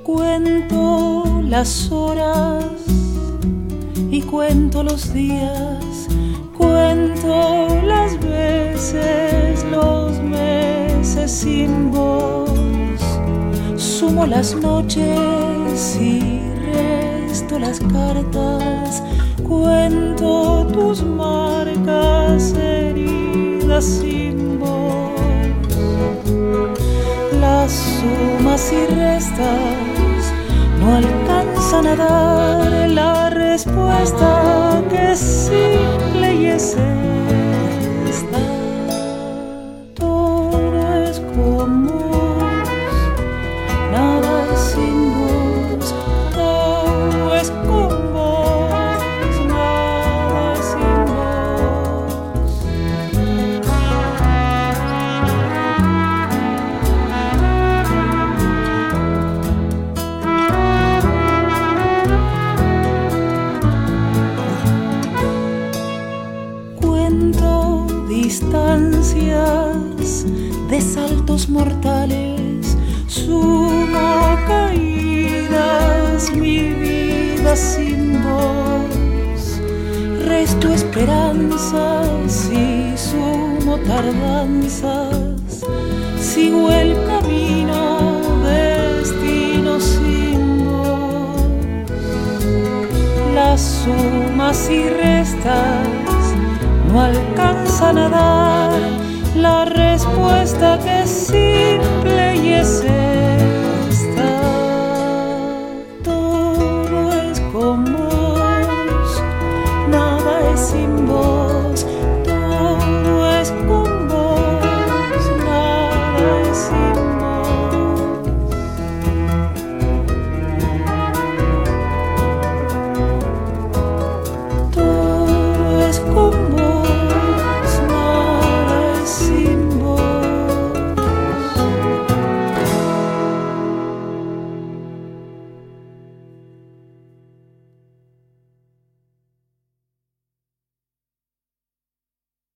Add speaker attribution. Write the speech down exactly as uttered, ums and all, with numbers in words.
Speaker 1: Cuento las horas y cuento los días, cuento las veces, los meses sin vos. Sumo las noches y resto las cartas, cuento tus marcas heridas sin vos. Las sumas y restas no alcanzan a dar la respuesta que es simple y es esta. Todo es como vos, nada es sin vos. Todo es con vos, nada es sin vos. Cuento distancias de saltos mortales, sumo caídas, mi vida sin vos. Resto esperanzas y sumo tardanzas, sigo el camino, destino sin vos. Las sumas y restas no alcanzan a dar la respuesta que es simple y es